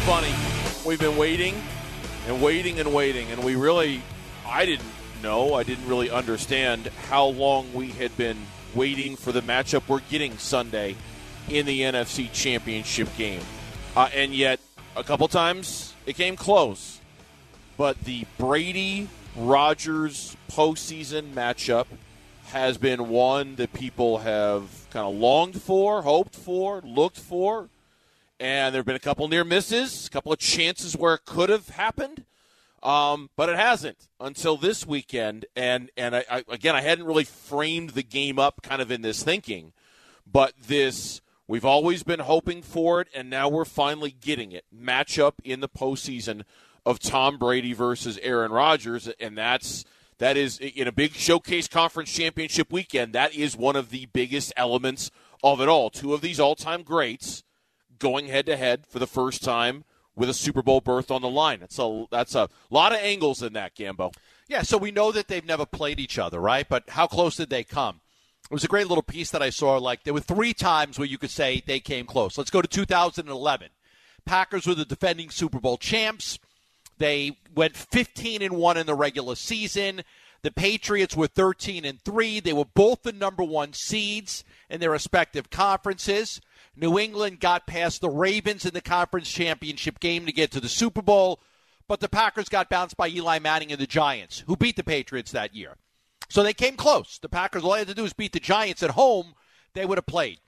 funny. We've been waiting and waiting and waiting, and I didn't really understand how long we had been waiting for the matchup we're getting Sunday in the NFC Championship game. And yet, a couple times, it came close. But the Brady-Rodgers postseason matchup has been one that people have kind of longed for, hoped for, looked for. And there have been a couple near misses, a couple of chances where it could have happened. But it hasn't until this weekend. And I hadn't really framed the game up kind of in this thinking. But we've always been hoping for it, and now we're finally getting it. Matchup in the postseason of Tom Brady versus Aaron Rodgers. And that is, in a big showcase conference championship weekend, that is one of the biggest elements of it all. Two of these all-time greats going head-to-head for the first time with a Super Bowl berth on the line. That's a lot of angles in that, Gambo. Yeah, so we know that they've never played each other, right? But how close did they come? It was a great little piece that I saw. Like, there were 3 times where you could say they came close. Let's go to 2011. Packers were the defending Super Bowl champs. They went 15-1 in the regular season. The Patriots were 13-3. They were both the number 1 seeds in their respective conferences. New England got past the Ravens in the conference championship game to get to the Super Bowl, but the Packers got bounced by Eli Manning and the Giants, who beat the Patriots that year. So they came close. The Packers, all they had to do was beat the Giants at home. They would have played.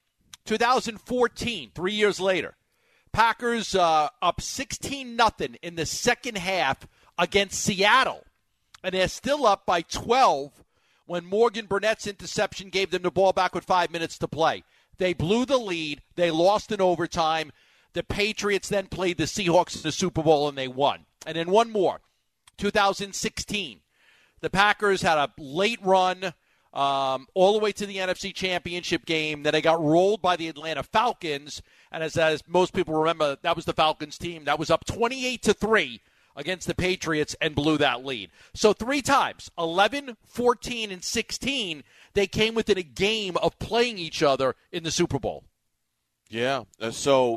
2014, 3 years later, Packers up 16-0 in the second half against Seattle, and they're still up by 12 when Morgan Burnett's interception gave them the ball back with 5 minutes to play. They blew the lead. They lost in overtime. The Patriots then played the Seahawks in the Super Bowl, and they won. And then one more, 2016. The Packers had a late run all the way to the NFC Championship game. Then they got rolled by the Atlanta Falcons. And as most people remember, that was the Falcons team that was up 28-3 against the Patriots and blew that lead. So 3 times, 11, 14, and 16, they came within a game of playing each other in the Super Bowl. Yeah. So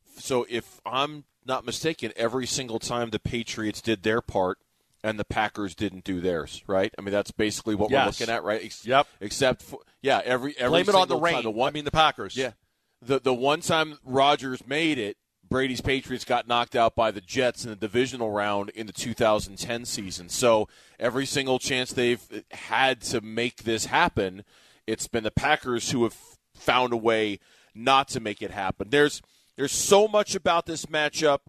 if I'm not mistaken, every single time the Patriots did their part and the Packers didn't do theirs, right? I mean, that's basically what we're looking at, right? Yep. Except for, every blame it on the rain. The Packers. Yeah. The one time Rodgers made it, Brady's Patriots got knocked out by the Jets in the divisional round in the 2010 season. So every single chance they've had to make this happen, it's been the Packers who have found a way not to make it happen. There's so much about this matchup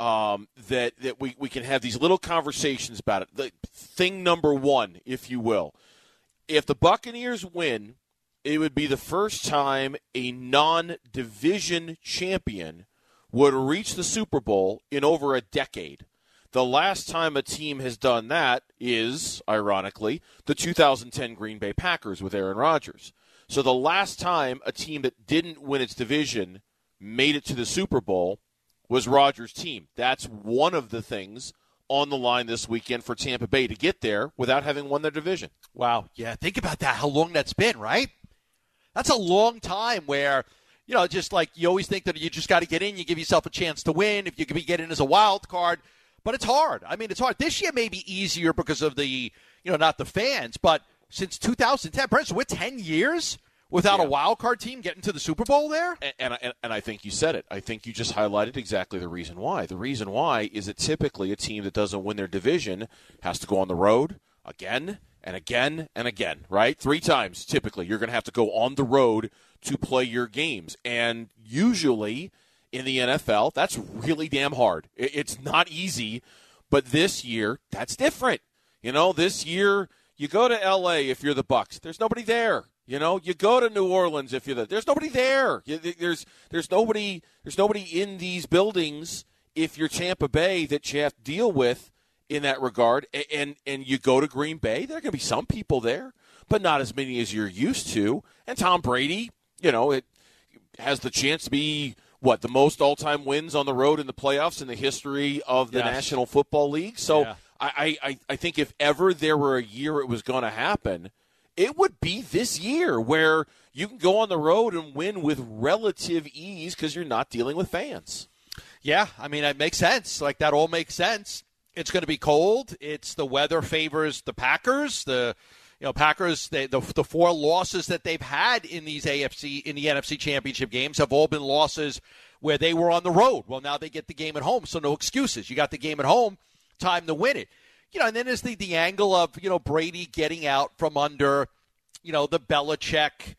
that we can have these little conversations about it. Thing number one, if you will, if the Buccaneers win, it would be the first time a non-division champion would reach the Super Bowl in over a decade. The last time a team has done that is, ironically, the 2010 Green Bay Packers with Aaron Rodgers. So the last time a team that didn't win its division made it to the Super Bowl was Rodgers' team. That's one of the things on the line this weekend for Tampa Bay to get there without having won their division. Wow. Yeah, think about that, how long that's been, right? That's a long time where, just like you always think that you just got to get in, you give yourself a chance to win if you can get in as a wild card. But it's hard. I mean, it's hard. This year may be easier because of the, not the fans, but since 2010, Brent, so we're 10 years without a wild card team getting to the Super Bowl there? And I think you said it. I think you just highlighted exactly the reason why. The reason why is that typically a team that doesn't win their division has to go on the road again and again and again, right? 3 times typically you're going to have to go on the road to play your games. And usually in the NFL, that's really damn hard. It's not easy, but this year, that's different. This year, you go to L.A. if you're the Bucs. There's nobody there. You go to New Orleans if you're there's nobody there. There's nobody in these buildings if you're Tampa Bay that you have to deal with in that regard. And you go to Green Bay, there are going to be some people there, but not as many as you're used to. And Tom Brady, it has the chance to be the most all-time wins on the road in the playoffs in the history of the National Football League. So yeah. I think if ever there were a year it was going to happen, it would be this year where you can go on the road and win with relative ease because you're not dealing with fans. Yeah, I mean, it makes sense. Like, that all makes sense. It's going to be cold. It's the weather favors the Packers. Packers, the 4 losses that they've had in the NFC Championship games have all been losses where they were on the road. Well, now they get the game at home, so no excuses. You got the game at home, time to win it. And then there's the angle of, Brady getting out from under, the Belichick,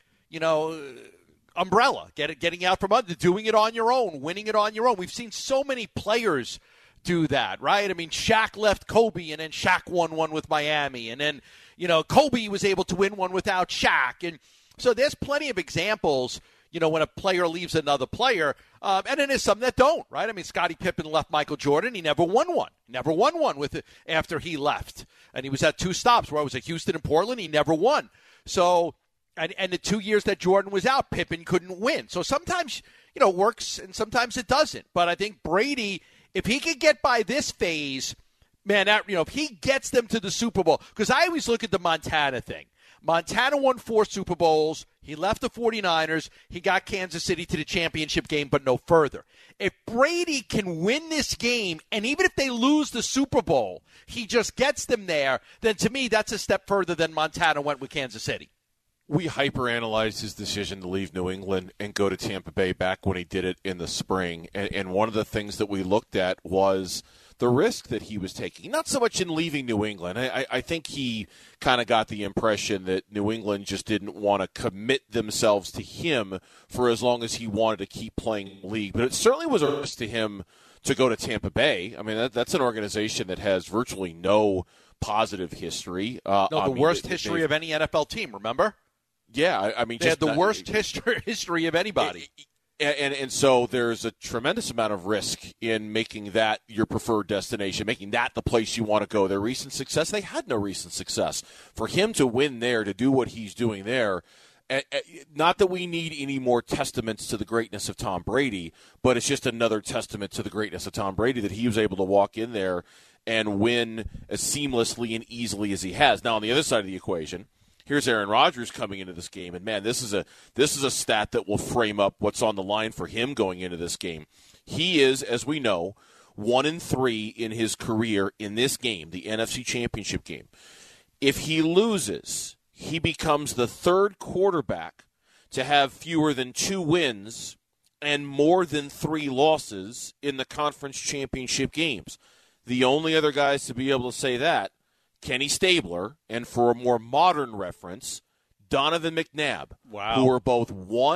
umbrella, getting out from under, doing it on your own, winning it on your own. We've seen so many players do that, right? I mean, Shaq left Kobe, and then Shaq won one with Miami, and then, Kobe was able to win one without Shaq. And so there's plenty of examples, when a player leaves another player, and then there's some that don't, right? I mean, Scottie Pippen left Michael Jordan. He never won one. Never won one with it after he left. And he was at 2 stops, where I was at Houston and Portland. He never won. So, and the 2 years that Jordan was out, Pippen couldn't win. So sometimes, it works and sometimes it doesn't. But I think Brady, if he could get by this phase, man, if he gets them to the Super Bowl, because I always look at the Montana thing. Montana won 4 Super Bowls. He left the 49ers. He got Kansas City to the championship game, but no further. If Brady can win this game, and even if they lose the Super Bowl, he just gets them there, then to me that's a step further than Montana went with Kansas City. We hyperanalyzed his decision to leave New England and go to Tampa Bay back when he did it in the spring. And one of the things that we looked at was the risk that he was taking. Not so much in leaving New England. I think he kind of got the impression that New England just didn't want to commit themselves to him for as long as he wanted to keep playing league. But it certainly was a risk to him to go to Tampa Bay. I mean, that's an organization that has virtually no positive history. The worst history of any NFL team, remember? Yeah, I mean, they had the worst history of anybody. And so there's a tremendous amount of risk in making that your preferred destination, making that the place you want to go. Their recent success, they had no recent success. For him to win there, to do what he's doing there, not that we need any more testaments to the greatness of Tom Brady, but it's just another testament to the greatness of Tom Brady that he was able to walk in there and win as seamlessly and easily as he has. Now, on the other side of the equation, here's Aaron Rodgers coming into this game, and man, this is a stat that will frame up what's on the line for him going into this game. He is, as we know, 1-3 in his career in this game, the NFC Championship game. If he loses, he becomes the 3rd quarterback to have fewer than 2 wins and more than 3 losses in the conference championship games. The only other guys to be able to say that, Kenny Stabler, and for a more modern reference, Donovan McNabb, who were both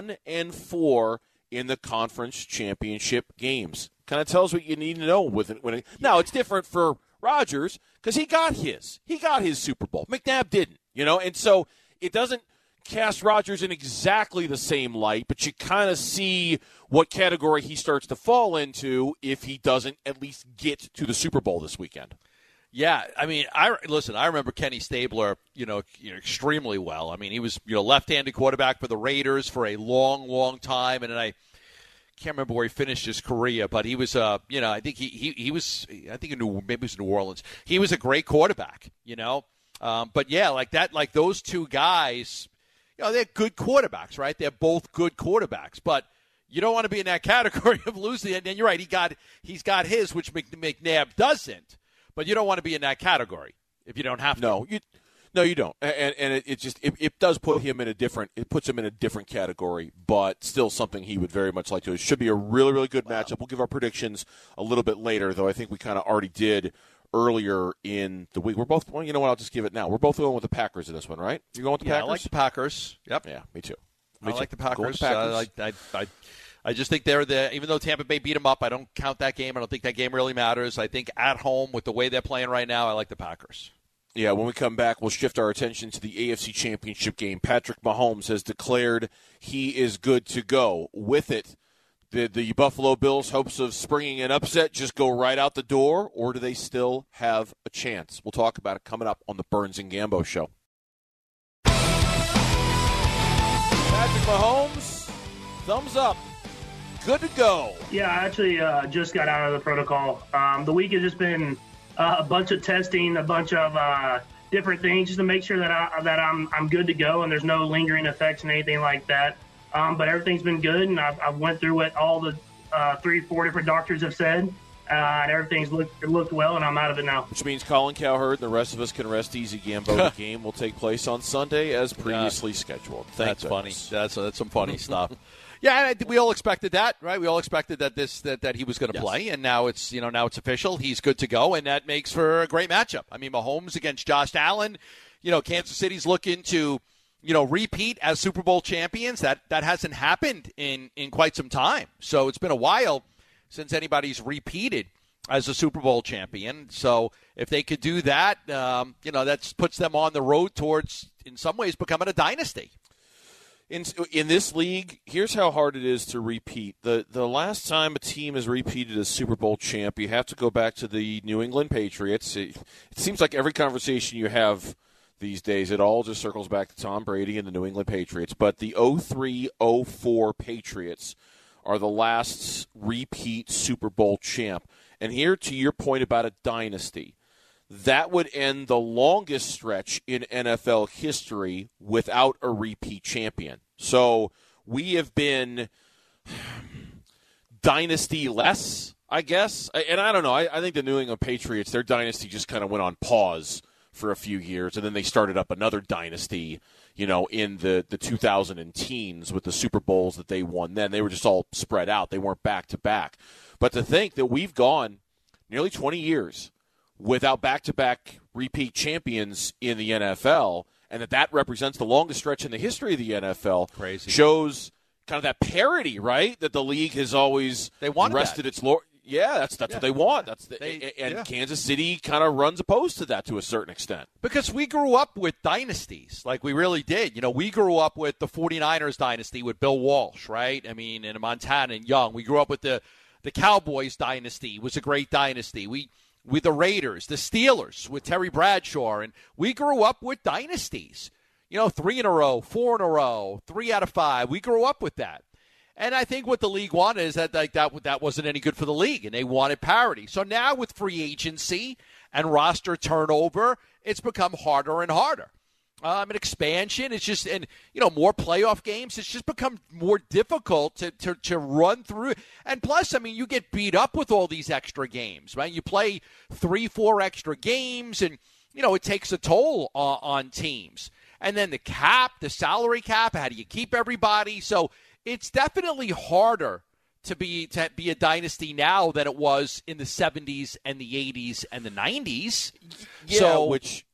1-4 in the conference championship games. Kind of tells what you need to know with it. Now, it's different for Rodgers because he got his Super Bowl. McNabb didn't, and so it doesn't cast Rodgers in exactly the same light, but you kind of see what category he starts to fall into if he doesn't at least get to the Super Bowl this weekend. Yeah, I mean, I remember Kenny Stabler, extremely well. I mean, he was, left-handed quarterback for the Raiders for a long, long time, and then I can't remember where he finished his career, but he was, I think he was, maybe it was New Orleans. He was a great quarterback, but yeah, like those two guys, they're good quarterbacks, right? They're both good quarterbacks, but you don't want to be in that category of losing. And you're right, he's got his, which McNabb doesn't. But you don't want to be in that category if you don't have to. No, you don't. And it does put him in a different category, but still something he would very much like to. It should be a really, really good matchup. We'll give our predictions a little bit later, though I think we kind of already did earlier in the week. We're both, well, you know what, I'll just give it now. We're both going with the Packers in this one, right? You're going with the Packers? I like the Packers. Yep. Yeah, me too. I like the Packers. I just think they're even though Tampa Bay beat them up, I don't count that game. I don't think that game really matters. I think at home, with the way they're playing right now, I like the Packers. Yeah, when we come back, we'll shift our attention to the AFC Championship game. Patrick Mahomes has declared he is good to go. With it, the Buffalo Bills' hopes of springing an upset just go right out the door, or do they still have a chance? We'll talk about it coming up on the Burns and Gambo Show. Patrick Mahomes, thumbs up. Good to go. Yeah, I actually just got out of the protocol. The week has just been a bunch of testing, a bunch of different things, just to make sure that I'm good to go and there's no lingering effects and anything like that. But everything's been good, and I went through it all the 3-4 different doctors have said, and everything's looked well, and I'm out of it now. Which means Colin Cowherd and the rest of us can rest easy. Gambo, the game will take place on Sunday as previously scheduled. That's goodness. Funny. That's some funny stuff. Yeah, we all expected that, right? We all expected that he was going to play, and now it's official. He's good to go, and that makes for a great matchup. I mean, Mahomes against Josh Allen. Kansas City's looking to repeat as Super Bowl champions. That hasn't happened in quite some time. So it's been a while since anybody's repeated as a Super Bowl champion. So if they could do that, that puts them on the road towards, in some ways, becoming a dynasty. In this league, here's how hard it is to repeat. The last time a team has repeated as Super Bowl champ, you have to go back to the New England Patriots. It seems like every conversation you have these days, it all just circles back to Tom Brady and the New England Patriots. But the 03-04 Patriots are the last repeat Super Bowl champ. And here, to your point about a dynasty, that would end the longest stretch in NFL history without a repeat champion. So we have been dynasty-less, I guess. And I don't know. I think the New England Patriots, their dynasty just kind of went on pause for a few years, and then they started up another dynasty, in the 2010s with the Super Bowls that they won then. They were just all spread out. They weren't back-to-back. But to think that we've gone nearly 20 years without back-to-back repeat champions in the NFL, and that represents the longest stretch in the history of the NFL, crazy, shows kind of that parity, right? That the league has always rested its laurels. Yeah, that's what they want. Kansas City kind of runs opposed to that to a certain extent. Because we grew up with dynasties, like we really did. We grew up with the 49ers dynasty with Bill Walsh, right? I mean, and Montana and Young. We grew up with the Cowboys dynasty. It was a great dynasty. With the Raiders, the Steelers with Terry Bradshaw, and we grew up with dynasties. 3 in a row, 4 in a row, 3 out of 5. We grew up with that. And I think what the league wanted is that wasn't any good for the league, and they wanted parity. So now with free agency and roster turnover, it's become harder and harder. An expansion, it's just, and more playoff games, it's just become more difficult to run through. And plus, I mean, you get beat up with all these extra games, right? You play 3-4 extra games, and it takes a toll on teams. And then the salary cap, how do you keep everybody? So it's definitely harder to be a dynasty now than it was in the 70s and the 80s and the 90s. Yeah, so,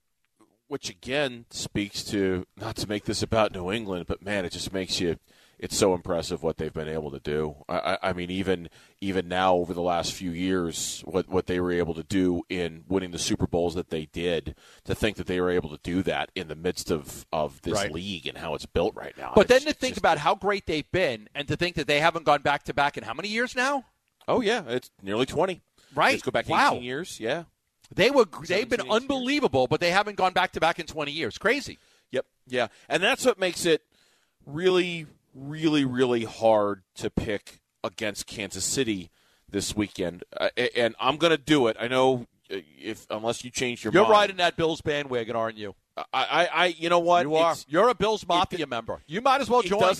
which again speaks to, not to make this about New England, but man, it just makes you, it's so impressive what they've been able to do. I mean, even now over the last few years, what they were able to do in winning the Super Bowls that they did, to think that they were able to do that in the midst of this league and how it's built right now. But then to think about how great they've been, and to think that they haven't gone back-to-back in how many years now? Oh, yeah, it's nearly 20. Right. Let's go back 18 years, yeah. They've been unbelievable, but they haven't gone back-to-back in 20 years. Crazy. Yep, yeah. And that's what makes it really, really, really hard to pick against Kansas City this weekend. And I'm going to do it. I know unless you change your mind. You're riding that Bills bandwagon, aren't you? You know what? You are. You're a Bills Mafia member. You might as well join.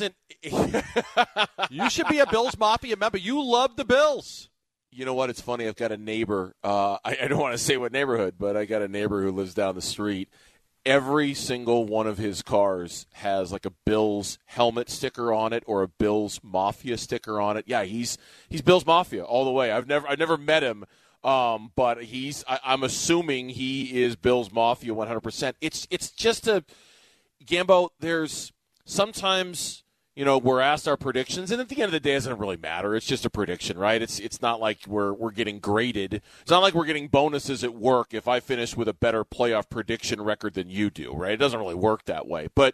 You should be a Bills Mafia member. You love the Bills. You know what? It's funny. I've got a neighbor. I don't want to say what neighborhood, but I got a neighbor who lives down the street. Every single one of his cars has like a Bills helmet sticker on it or a Bills Mafia sticker on it. Yeah, he's Bills Mafia all the way. I've never met him, but I'm assuming he is Bills Mafia 100%. It's just Gambo. There's sometimes, we're asked our predictions, and at the end of the day, it doesn't really matter. It's just a prediction, right? It's not like we're getting graded. It's not like we're getting bonuses at work if I finish with a better playoff prediction record than you do, right? It doesn't really work that way. But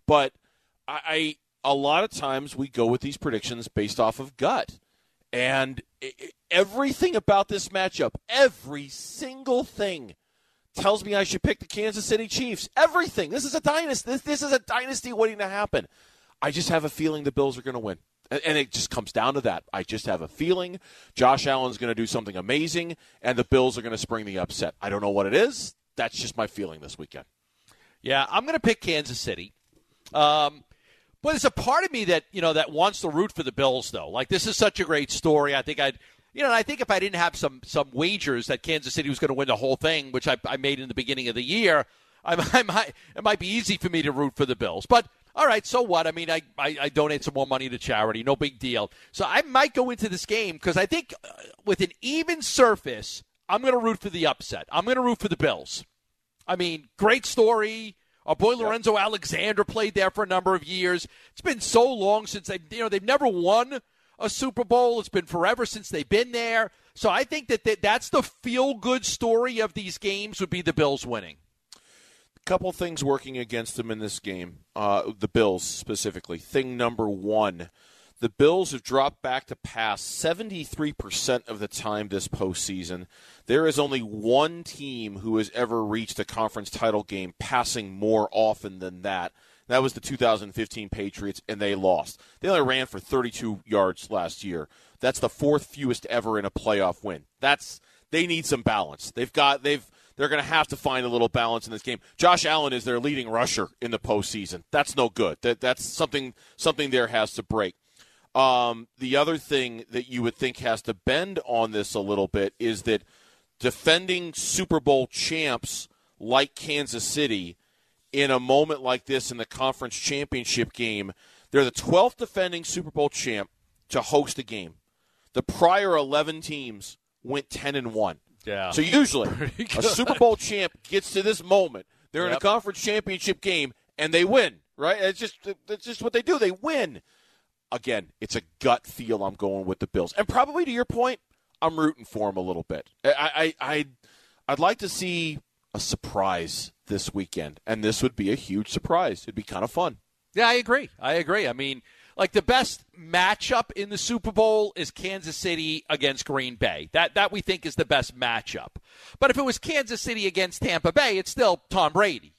I a lot of times we go with these predictions based off of gut, and everything about this matchup, every single thing, tells me I should pick the Kansas City Chiefs. Everything. This is a dynasty. This is a dynasty waiting to happen. I just have a feeling the Bills are going to win. And it just comes down to that. I just have a feeling Josh Allen's going to do something amazing, and the Bills are going to spring the upset. I don't know what it is. That's just my feeling this weekend. Yeah, I'm going to pick Kansas City. Well, there's a part of me that, that wants to root for the Bills, though. Like, this is such a great story. I think I think if I didn't have some wagers that Kansas City was going to win the whole thing, which I made in the beginning of the year, it might be easy for me to root for the Bills. But, all right, so what? I mean, I donate some more money to charity. No big deal. So I might go into this game because I think with an even surface, I'm going to root for the upset. I'm going to root for the Bills. I mean, great story. Our boy Lorenzo Alexander played there for a number of years. It's been so long since they've never won a Super Bowl. It's been forever since they've been there. So I think that's the feel-good story of these games would be the Bills winning. A couple things working against them in this game, the Bills specifically. Thing number one, the Bills have dropped back to pass 73% of the time this postseason. There is only one team who has ever reached a conference title game passing more often than that. That was the 2015 Patriots, and they lost. They only ran for 32 yards last year. That's the fourth fewest ever in a playoff win. They need some balance. They're going to have to find a little balance in this game. Josh Allen is their leading rusher in the postseason. That's no good. That's something there has to break. The other thing that you would think has to bend on this a little bit is that defending Super Bowl champs like Kansas City in a moment like this in the conference championship game, they're the 12th defending Super Bowl champ to host a game. The prior 11 teams went 10-1. Yeah. So usually a Super Bowl champ gets to this moment. They're in a conference championship game, and they win, right? It's just what they do. They win. Again, it's a gut feel I'm going with the Bills. And probably to your point, I'm rooting for them a little bit. I'd like to see a surprise this weekend, and this would be a huge surprise. It'd be kind of fun. Yeah, I agree. I mean, like the best matchup in the Super Bowl is Kansas City against Green Bay. That we think is the best matchup. But if it was Kansas City against Tampa Bay, it's still Tom Brady,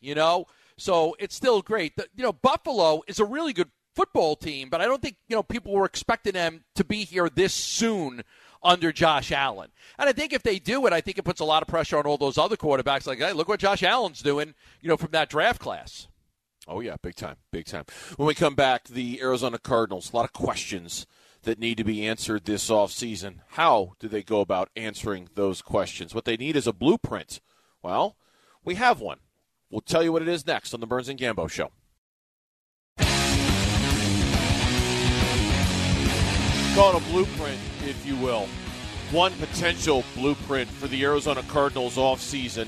So it's still great. Buffalo is a really good football team, but I don't think, people were expecting them to be here this soon under Josh Allen. And I think if they do it, I think it puts a lot of pressure on all those other quarterbacks. Like, hey, look what Josh Allen's doing, from that draft class. Oh, yeah, big time. When we come back, the Arizona Cardinals, a lot of questions that need to be answered this offseason. How do they go about answering those questions? What they need is a blueprint. Well, we have one. We'll tell you what it is next on the Burns and Gambo Show. Call it a blueprint, if you will. One potential blueprint for the Arizona Cardinals offseason.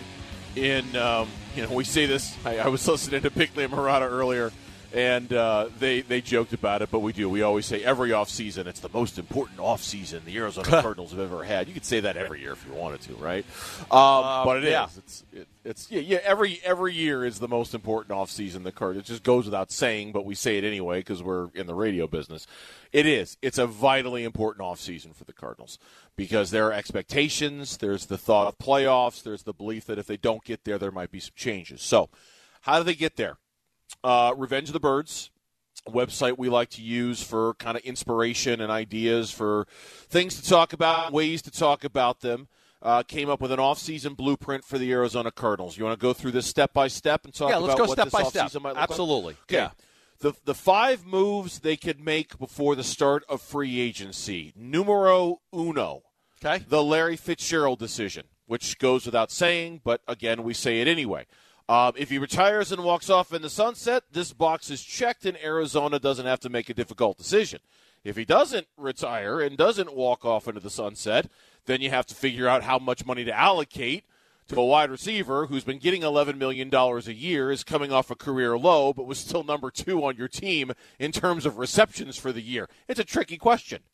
We say this. I was listening to Bickley and Murata earlier, and they joked about it, but we do. We always say every offseason, it's the most important offseason the Arizona Cardinals have ever had. You could say that every year if you wanted to, right? But it is. It's every year is the most important offseason the Cardinals. It just goes without saying, but we say it anyway because we're in the radio business. It is. It's a vitally important offseason for the Cardinals because there are expectations. There's the thought of playoffs. There's the belief that if they don't get there might be some changes. So how do they get there? Revenge of the Birds, a website we like to use for kind of inspiration and ideas for things to talk about, ways to talk about them. Came up with an off-season blueprint for the Arizona Cardinals. You want to go through this step by step and talk about what this offseason might look like? Absolutely. Okay. Yeah. The 5 moves they could make before the start of free agency. Numero uno. Okay. The Larry Fitzgerald decision, which goes without saying, but again, we say it anyway. If he retires and walks off in the sunset, this box is checked and Arizona doesn't have to make a difficult decision. If he doesn't retire and doesn't walk off into the sunset, then you have to figure out how much money to allocate to a wide receiver who's been getting $11 million a year, is coming off a career low, but was still number 2 on your team in terms of receptions for the year. It's a tricky question.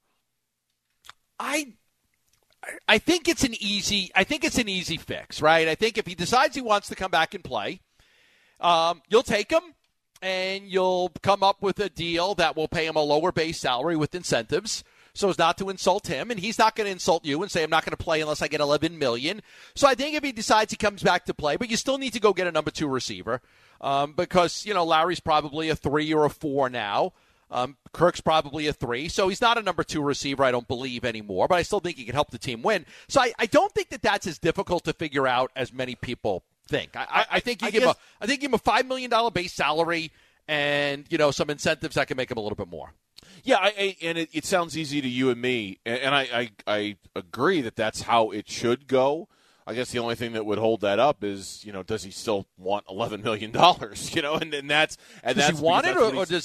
I think it's an easy fix, right? I think if he decides he wants to come back and play, you'll take him and you'll come up with a deal that will pay him a lower base salary with incentives so as not to insult him, and he's not going to insult you and say, I'm not going to play unless I get $11 million. So I think if he decides he comes back to play, but you still need to go get a number 2 receiver because, Larry's probably a 3 or a 4 now. Kirk's probably a 3, so he's not a number 2 receiver, I don't believe, anymore, but I still think he can help the team win. So I don't think that that's as difficult to figure out as many people think. I think you give him a $5 million base salary, and, some incentives that can make him a little bit more. Yeah, it sounds easy to you and me, and I agree that that's how it should go. I guess the only thing that would hold that up is, does he still want $11 million? And that's he want it, or does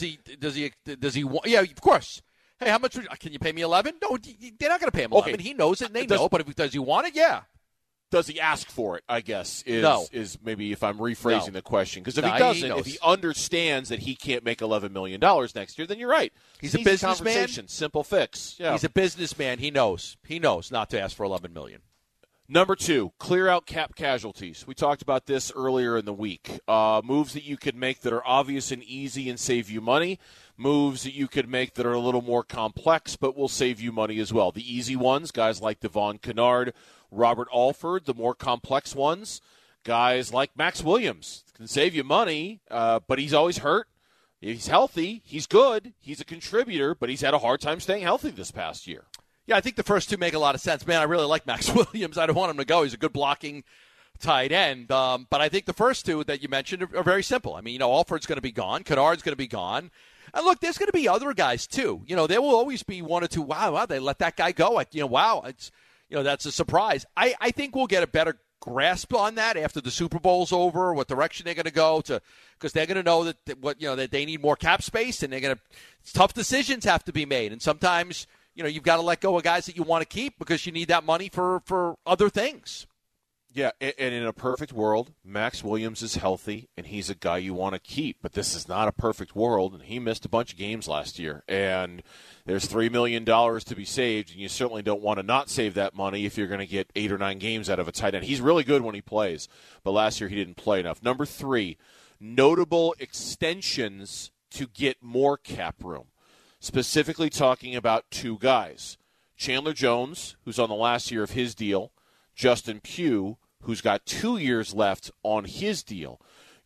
he want? Yeah, of course. Hey, how much can you pay me? 11? No, they're not going to pay him 11. He knows it, and they know. But does he want it? Yeah. Does he ask for it? I guess is maybe if I'm rephrasing the question, because if he doesn't, if he understands that he can't make $11 million next year, then you're right. He's a businessman. Simple fix. Yeah. He's a businessman. He knows not to ask for $11 million. Number 2, clear out cap casualties. We talked about this earlier in the week. Moves that you could make that are obvious and easy and save you money. Moves that you could make that are a little more complex but will save you money as well. The easy ones, guys like Devon Kennard, Robert Alford. The more complex ones, guys like Max Williams. Can save you money, but he's always hurt. He's healthy. He's good. He's a contributor, but he's had a hard time staying healthy this past year. Yeah, I think the first two make a lot of sense. Man, I really like Max Williams. I don't want him to go. He's a good blocking tight end. But I think the first two that you mentioned are very simple. I mean, Alford's going to be gone. Kennard's going to be gone. And look, there's going to be other guys, too. There will always be one or two, wow, they let that guy go. Wow, it's that's a surprise. I think we'll get a better grasp on that after the Super Bowl's over, what direction they're going to go to, because they're going to know that they need more cap space, and tough decisions have to be made. And sometimes you've got to let go of guys that you want to keep because you need that money for other things. Yeah, and in a perfect world, Max Williams is healthy, and he's a guy you want to keep. But this is not a perfect world, and he missed a bunch of games last year. And there's $3 million to be saved, and you certainly don't want to not save that money if you're going to get 8 or 9 games out of a tight end. He's really good when he plays, but last year he didn't play enough. Number 3, notable extensions to get more cap room. Specifically talking about 2 guys. Chandler Jones, who's on the last year of his deal, Justin Pugh, who's got 2 years left on his deal.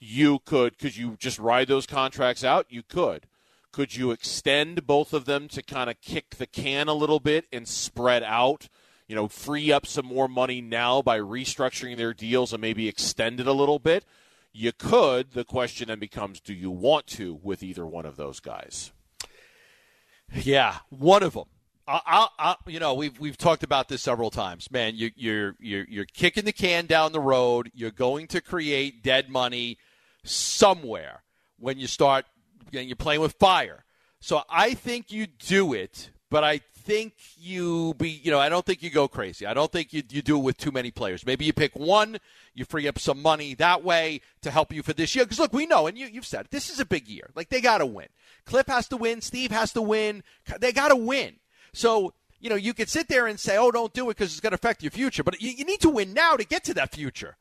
Could you just ride those contracts out? You could. Could you extend both of them to kind of kick the can a little bit and spread out, free up some more money now by restructuring their deals and maybe extend it a little bit? You could. The question then becomes, do you want to with either one of those guys? Yeah, one of them. We've talked about this several times, man. You're kicking the can down the road. You're going to create dead money somewhere when you start. You're playing with fire. So I think you do it, but I think I don't think you go crazy. I don't think you do it with too many players. Maybe you pick one, you free up some money that way to help you for this year. Because look, we know, and you've said it, this is a big year. Like, they got to win. Cliff has to win. Steve has to win. They got to win. So, you could sit there and say, oh, don't do it because it's going to affect your future. But you need to win now to get to that future.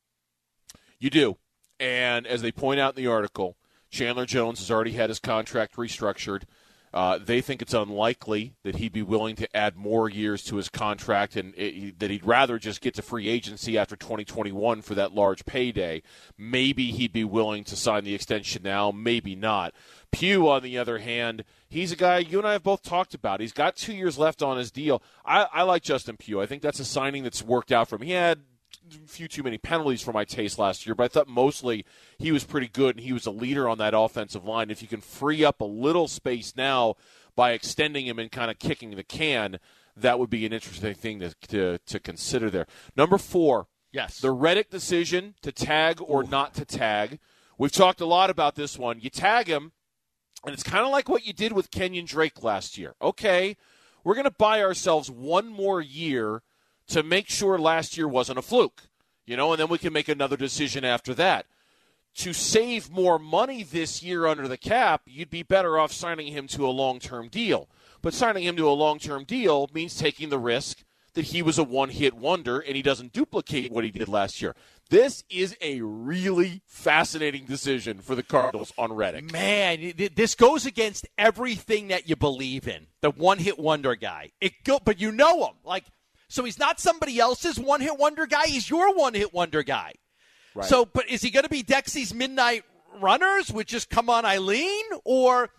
You do. And as they point out in the article, Chandler Jones has already had his contract restructured. They think it's unlikely that he'd be willing to add more years to his contract and that he'd rather just get to free agency after 2021 for that large payday. Maybe he'd be willing to sign the extension now, maybe not. Pugh, on the other hand, he's a guy you and I have both talked about. He's got 2 years left on his deal. I like Justin Pugh. I think that's a signing that's worked out for him. He had a few too many penalties for my taste last year, but I thought mostly he was pretty good, and he was a leader on that offensive line. If you can free up a little space now by extending him and kind of kicking the can, that would be an interesting thing to consider there. Number 4, yes, the Reddick decision to tag or not to tag. We've talked a lot about this one. You tag him, and it's kind of like what you did with Kenyon Drake last year. Okay, we're going to buy ourselves one more year to make sure last year wasn't a fluke, and then we can make another decision after that. To save more money this year under the cap, you'd be better off signing him to a long-term deal. But signing him to a long-term deal means taking the risk that he was a one-hit wonder and he doesn't duplicate what he did last year. This is a really fascinating decision for the Cardinals on Reddick. Man, this goes against everything that you believe in, the one-hit wonder guy. But you know him. So he's not somebody else's one-hit wonder guy. He's your one-hit wonder guy. Right. So, but is he going to be Dexy's Midnight Runners with just Come On Eileen? Or,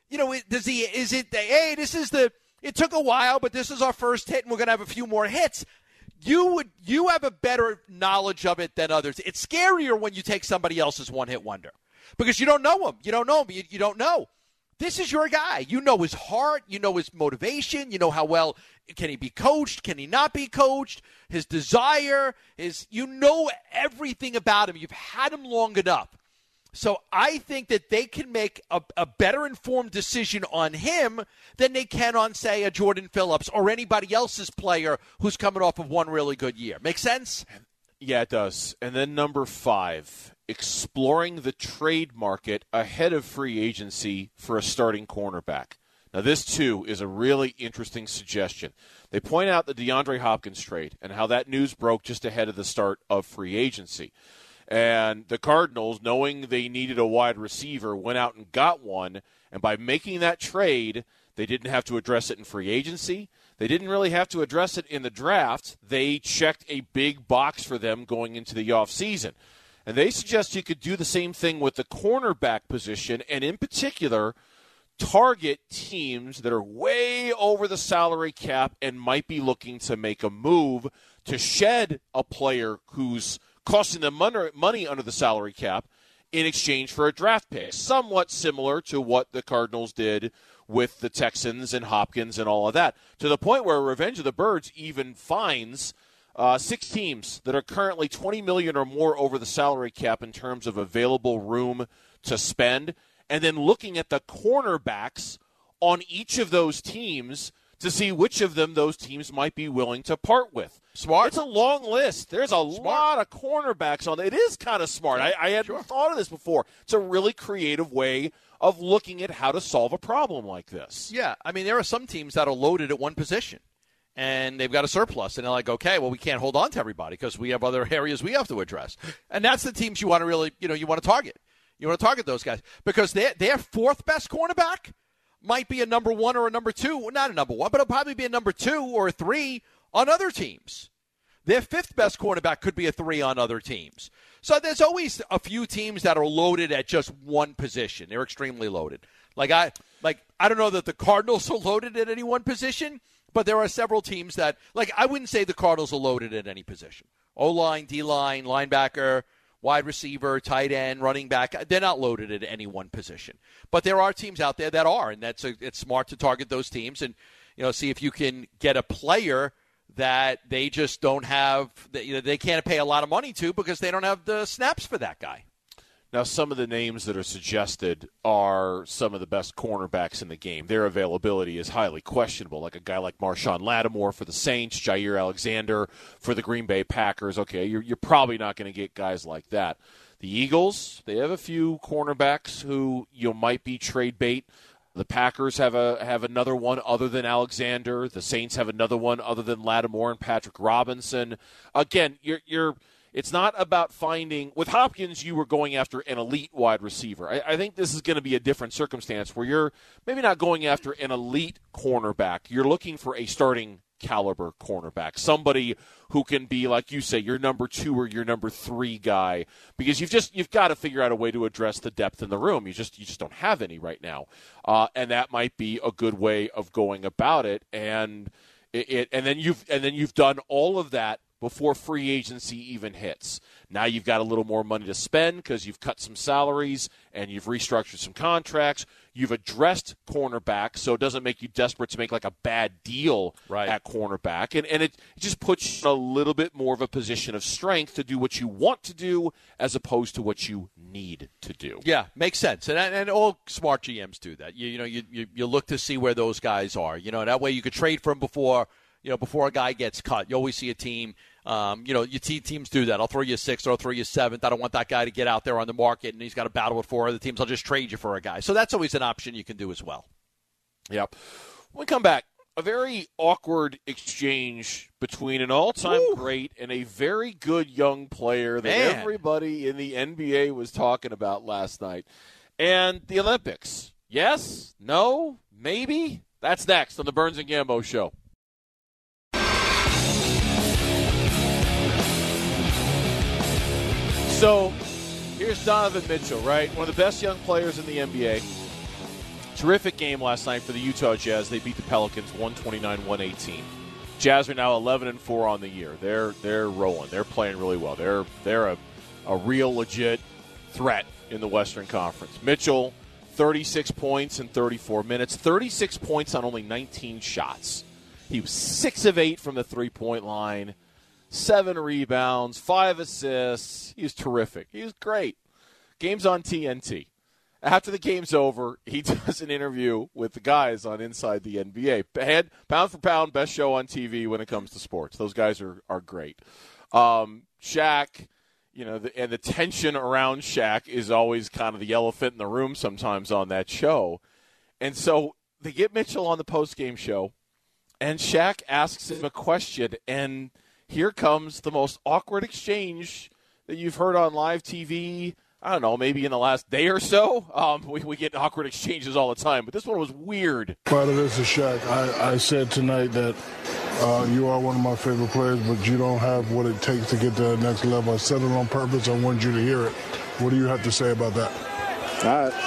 it took a while, but this is our first hit and we're going to have a few more hits. You have a better knowledge of it than others. It's scarier when you take somebody else's one-hit wonder. because you don't know him. You don't know him. You don't know. This is your guy. You know his heart. You know his motivation. You know how well can he be coached? Can he not be coached? His desire. You know everything about him. You've had him long enough. So I think that they can make a better informed decision on him than they can on, say, a Jordan Phillips or anybody else's player who's coming off of one really good year. Make sense? Yeah, it does. And then number 5, exploring the trade market ahead of free agency for a starting cornerback. Now, this, too, is a really interesting suggestion. They point out the DeAndre Hopkins trade and how that news broke just ahead of the start of free agency. And the Cardinals, knowing they needed a wide receiver, went out and got one. And by making that trade, they didn't have to address it in free agency. They didn't really have to address it in the draft. They checked a big box for them going into the offseason. And they suggest you could do the same thing with the cornerback position, and in particular, target teams that are way over the salary cap and might be looking to make a move to shed a player who's costing them money under the salary cap in exchange for a draft pick. Somewhat similar to what the Cardinals did with the Texans and Hopkins and all of that, to the point where Revenge of the Birds even finds 6 teams that are currently $20 million or more over the salary cap in terms of available room to spend, and then looking at the cornerbacks on each of those teams to see which of them those teams might be willing to part with. Smart. It's a long list. There's a lot of cornerbacks on it. It is kind of smart. I hadn't thought of this before. It's a really creative way of looking at how to solve a problem like this. Yeah, I mean, there are some teams that are loaded at one position, and they've got a surplus, and they're like, okay, well, we can't hold on to everybody because we have other areas we have to address. And that's the teams you want to really, you want to target. You want to target those guys because their fourth best cornerback might be a number 1 or a number 2. Well, not a number 1, but it'll probably be a number 2 or a 3 on other teams. Their 5th best cornerback could be a 3 on other teams. So there's always a few teams that are loaded at just one position. They're extremely loaded. I don't know that the Cardinals are loaded at any one position, but there are several teams that, I wouldn't say the Cardinals are loaded at any position. O-line, D-line, linebacker, wide receiver, tight end, running back. They're not loaded at any one position. But there are teams out there that are, and it's smart to target those teams and see if you can get a player that they just don't have, they can't pay a lot of money to because they don't have the snaps for that guy. Now, some of the names that are suggested are some of the best cornerbacks in the game. Their availability is highly questionable, like a guy like Marshawn Lattimore for the Saints, Jair Alexander for the Green Bay Packers. Okay, you're probably not going to get guys like that. The Eagles, they have a few cornerbacks who might be trade bait. The Packers have another one other than Alexander. The Saints have another one other than Lattimore and Patrick Robinson. Again, it's not about finding – with Hopkins, you were going after an elite wide receiver. I think this is going to be a different circumstance where you're maybe not going after an elite cornerback. You're looking for a starting caliber cornerback, somebody who can be, like you say, your number 2 or your number 3 guy, because you've got to figure out a way to address the depth in the room. You just don't have any right now, and that might be a good way of going about it. And then you've done all of that before free agency even hits. Now you've got a little more money to spend because you've cut some salaries and you've restructured some contracts. You've addressed cornerback, so it doesn't make you desperate to make a bad deal at cornerback. And it just puts you in a little bit more of a position of strength to do what you want to do as opposed to what you need to do. Yeah, makes sense. And all smart GMs do that. You look to see where those guys are. That way you could trade for them before a guy gets cut. You always see a team, teams do that. I'll throw you a 6th or I'll throw you a 7th. I don't want that guy to get out there on the market and he's got to battle with 4 other teams. I'll just trade you for a guy. So that's always an option you can do as well. Yep. When we come back, a very awkward exchange between an all-time great and a very good young player that everybody in the NBA was talking about last night. And the Olympics. Yes? No? Maybe? That's next on the Burns and Gambo Show. So, here's Donovan Mitchell, right? One of the best young players in the NBA. Terrific game last night for the Utah Jazz. They beat the Pelicans 129-118. Jazz are now 11-4 on the year. They're rolling. They're playing really well. They're a real legit threat in the Western Conference. Mitchell, 36 points in 34 minutes, 36 points on only 19 shots. He was 6 of 8 from the three-point line, 7 rebounds, 5 assists. He was terrific. He was great. Game's on TNT. After the game's over, he does an interview with the guys on Inside the NBA. Pound for pound, best show on TV when it comes to sports. Those guys are great. Shaq, and the tension around Shaq is always kind of the elephant in the room sometimes on that show. And so they get Mitchell on the postgame show, and Shaq asks him a question, and here comes the most awkward exchange that you've heard on live TV. I don't know, maybe in the last day or so. We get awkward exchanges all the time, but this one was weird. Part of this is Shaq. I said tonight that you are one of my favorite players, but you don't have what it takes to get to the next level. I said it on purpose. I wanted you to hear it. What do you have to say about that? All right.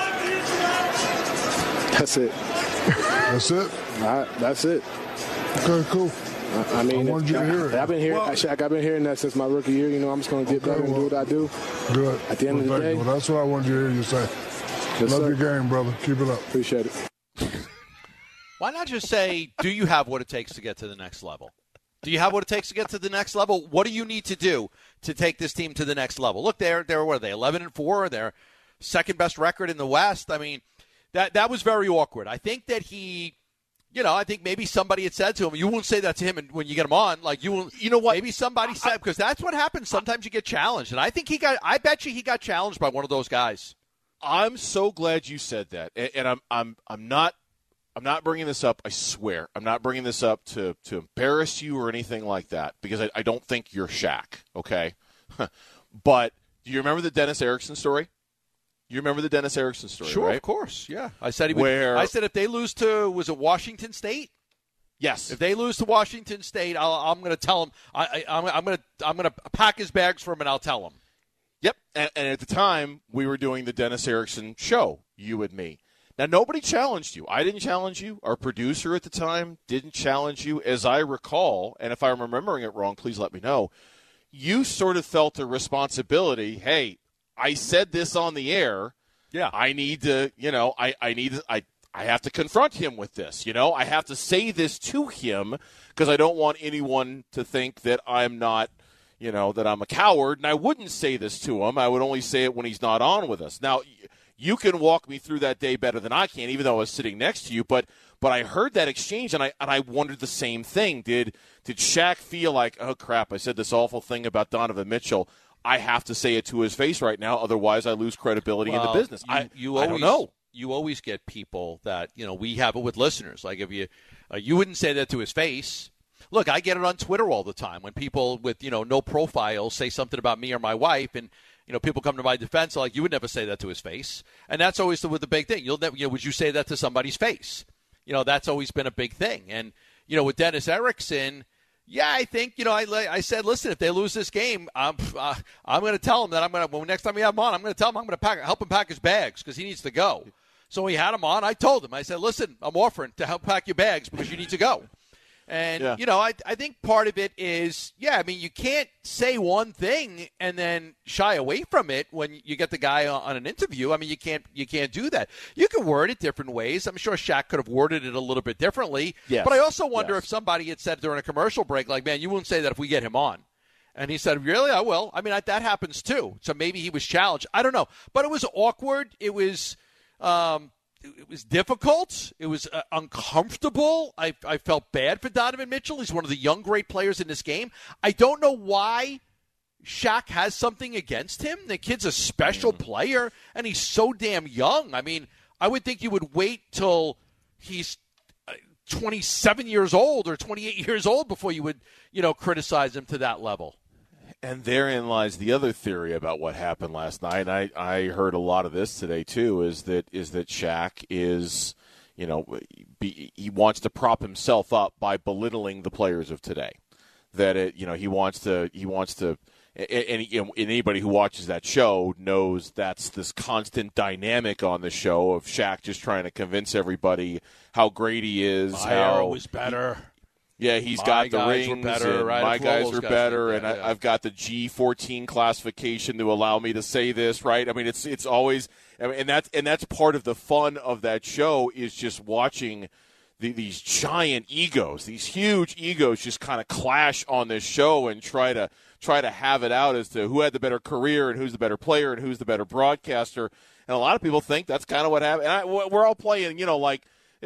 That's it. That's it? All right. That's it. Okay, cool. I mean, I wanted you to hear it. I've been hearing that since my rookie year. I'm just going to get better and do what I do. Good. At the end of the day. Well, that's what I wanted you to hear you say. Yes, Love sir. your game, brother. Keep it up. Appreciate it. Why not just say, do you have what it takes to get to the next level? Do you have what it takes to get to the next level? What do you need to do to take this team to the next level? Look, they're what are they, 11-4? They're second best record in the West. I mean, that was very awkward. I think that he, I think maybe somebody had said to him, you won't say that to him when you get him on. Like, you won't, what? Maybe somebody said, because that's what happens. Sometimes you get challenged. And I bet you he got challenged by one of those guys. I'm so glad you said that. And I'm not bringing this up, I swear. I'm not bringing this up to embarrass you or anything like that, because I don't think you're Shaq, okay? But do you remember the Dennis Erickson story? You remember the Dennis Erickson story, sure, right? Of course, yeah. I said I said if they lose to, was it Washington State? Yes. If they lose to Washington State, I'm going to tell him. I'm going to pack his bags for him, and I'll tell him. Yep. And at the time, we were doing the Dennis Erickson show, you and me. Now, nobody challenged you. I didn't challenge you. Our producer at the time didn't challenge you. As I recall, and if I'm remembering it wrong, please let me know, you sort of felt a responsibility. Hey, I said this on the air. Yeah. I need to, I have to confront him with this. I have to say this to him because I don't want anyone to think that I'm not, that I'm a coward. And I wouldn't say this to him. I would only say it when he's not on with us. Now, you can walk me through that day better than I can, even though I was sitting next to you. But I heard that exchange, and I wondered the same thing. Did Shaq feel like, oh, crap, I said this awful thing about Donovan Mitchell. I have to say it to his face right now, otherwise I lose credibility in the business. I don't know. You always get people that, we have it with listeners. Like if you wouldn't say that to his face. Look, I get it on Twitter all the time when people with, no profile say something about me or my wife, and people come to my defense like, you would never say that to his face. And that's always the big thing. Would you say that to somebody's face? That's always been a big thing. And, with Dennis Erickson, yeah, I think, I said, listen, if they lose this game, I'm going to tell him that next time we have him on, I'm going to tell him I'm going to help him pack his bags because he needs to go. So we had him on. I told him, I said, listen, I'm offering to help pack your bags because you need to go. And, I think part of it is, you can't say one thing and then shy away from it when you get the guy on an interview. I mean, you can't do that. You can word it different ways. I'm sure Shaq could have worded it a little bit differently. Yes. But I also wonder if somebody had said during a commercial break, like, man, you won't say that if we get him on. And he said, really? I will. I mean, that happens too. So maybe he was challenged. I don't know. But it was awkward. It was difficult. It was uncomfortable. I felt bad for Donovan Mitchell. He's one of the young, great players in this game. I don't know why Shaq has something against him. The kid's a special player, and he's so damn young. I mean, I would think you would wait till he's 27 years old or 28 years old before you would, criticize him to that level. And therein lies the other theory about what happened last night. And I heard a lot of this today too. Is that Shaq is, he wants to prop himself up by belittling the players of today. That he wants to. And anybody who watches that show knows that's this constant dynamic on the show of Shaq just trying to convince everybody how great he is. Fire was better. Yeah, he's got the rings, were better, and right? my guys are better, and yeah. I've got the G14 classification to allow me to say this, right? I mean, it's always, and that's part of the fun of that show is just watching these giant egos, these huge egos, just kind of clash on this show and try to have it out as to who had the better career and who's the better player and who's the better broadcaster. And a lot of people think that's kind of what happened. And we're all playing, like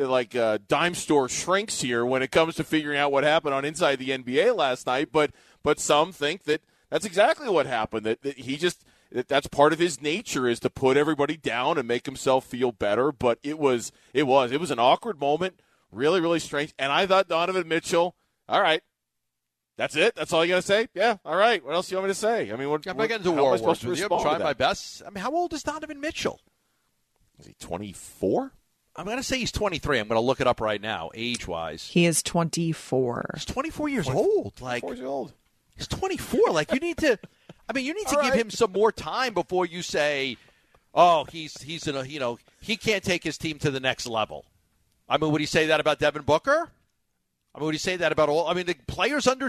dime store shrinks here when it comes to figuring out what happened on Inside the NBA last night. But some think that that's exactly what happened. That he just that's part of his nature is to put everybody down and make himself feel better. But it was an awkward moment, really, really strange. And I thought Donovan Mitchell, all right, that's it. That's all you got to say. Yeah, all right. What else do you want me to say? I mean, I'm not getting into war words with you. I'm trying my best. I mean, how old is Donovan Mitchell? Is he 24? I'm going to say he's 23. I'm going to look it up right now, age-wise. He is 24. He's 24 years old. 24 years old. He's 24. Like, you need to give him some more time before you say, oh, he's in a, he can't take his team to the next level. I mean, would he say that about Devin Booker? I mean, would he say that about all? I mean, the players under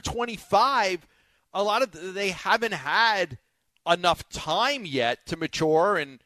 25, a lot of they haven't had enough time yet to mature and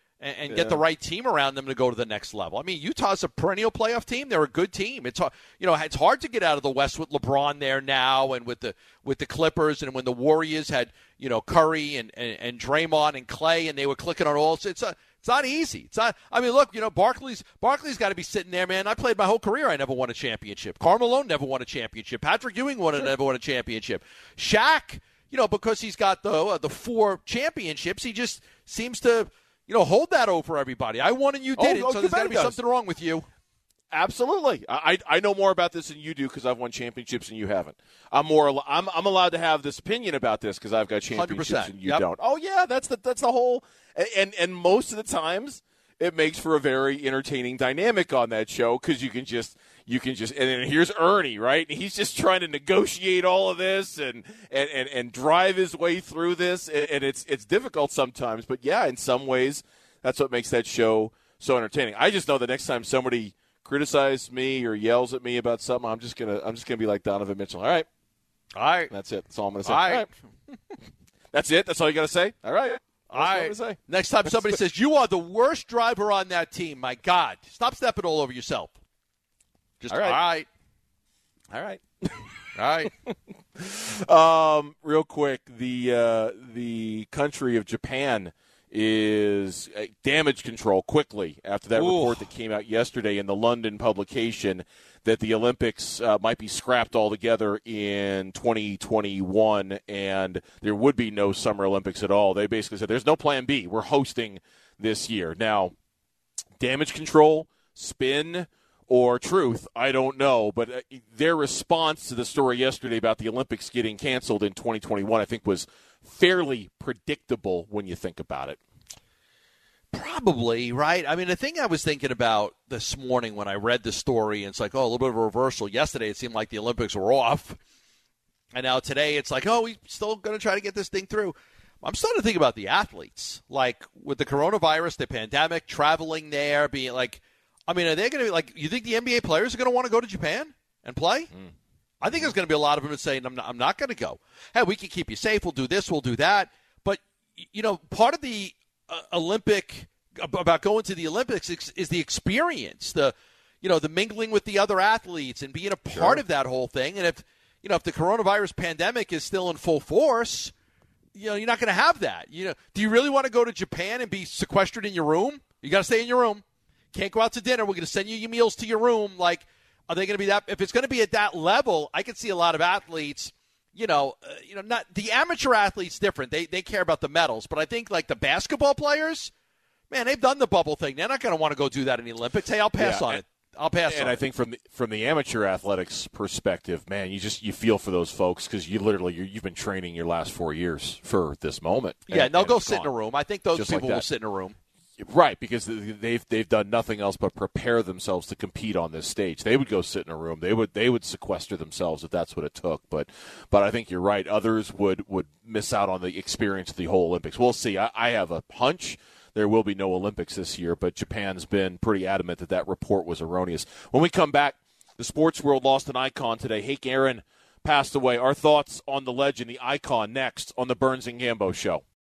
get the right team around them to go to the next level. I mean, Utah's a perennial playoff team. They're a good team. It's it's hard to get out of the West with LeBron there now and with the Clippers and when the Warriors had Curry and Draymond and Clay and they were clicking on all. It's not easy. It's not. I mean, look, Barkley's got to be sitting there, man. I played my whole career. I never won a championship. Karl Malone never won a championship. Patrick Ewing never won a championship. Shaq, because he's got the 4 championships, he just seems to hold that over everybody. I won and you didn't, so there's got to be something wrong with you. Absolutely. I know more about this than you do because I've won championships and you haven't. I'm allowed to have this opinion about this because I've got championships 100%. And you don't. Oh yeah, that's the whole. And most of the times it makes for a very entertaining dynamic on that show because you can just and then here's Ernie, right? And he's just trying to negotiate all of this and drive his way through this, and it's difficult sometimes. But yeah, in some ways, that's what makes that show so entertaining. I just know the next time somebody criticizes me or yells at me about something, I'm just gonna be like Donovan Mitchell. All right, that's it. That's all I'm gonna say. All right. That's it. That's all you gotta say. All right. All right. Next time somebody says you are the worst driver on that team, my God, stop stepping all over yourself. Just all right. Real quick, the country of Japan is damage control quickly after that report that came out yesterday in the London publication that the Olympics might be scrapped altogether in 2021 and there would be no Summer Olympics at all. They basically said there's no plan B. We're hosting this year. Now, damage control, spin, or truth, I don't know. But their response to the story yesterday about the Olympics getting canceled in 2021, I think, was fairly predictable when you think about it. Probably, right? I mean, the thing I was thinking about this morning when I read the story, and it's like, a little bit of a reversal. Yesterday it seemed like the Olympics were off. And now today it's like, we're still going to try to get this thing through. I'm starting to think about the athletes. Like, with the coronavirus, the pandemic, traveling there, being like, I mean, are they going to be like, you think the NBA players are going to want to go to Japan and play? I think there's going to be a lot of them saying, I'm not going to go. Hey, we can keep you safe. We'll do this. We'll do that. But, part of the Olympic about going to the Olympics is the experience, the mingling with the other athletes and being a part of that whole thing. And if the coronavirus pandemic is still in full force, you're not going to have that. Do you really want to go to Japan and be sequestered in your room? You got to stay in your room. Can't go out to dinner. We're going to send you your meals to your room. Like, are they going to be that? If it's going to be at that level, I can see a lot of athletes. Not the amateur athletes different. They care about the medals, but I think like the basketball players, man, they've done the bubble thing. They're not going to want to go do that in the Olympics. Hey, I'll pass on it. I'll pass on it. And I think from the amateur athletics perspective, man, you feel for those folks because you've been training your last 4 years for this moment. Yeah, and they'll go sit in a room. I think those people will sit in a room. Right, because they've done nothing else but prepare themselves to compete on this stage. They would go sit in a room. They would sequester themselves if that's what it took. But I think you're right. Others would miss out on the experience of the whole Olympics. We'll see. I have a hunch there will be no Olympics this year, but Japan's been pretty adamant that report was erroneous. When we come back, The sports world lost an icon today. Hank Aaron passed away. Our thoughts on the legend, the icon, next on the Burns and Gambo Show.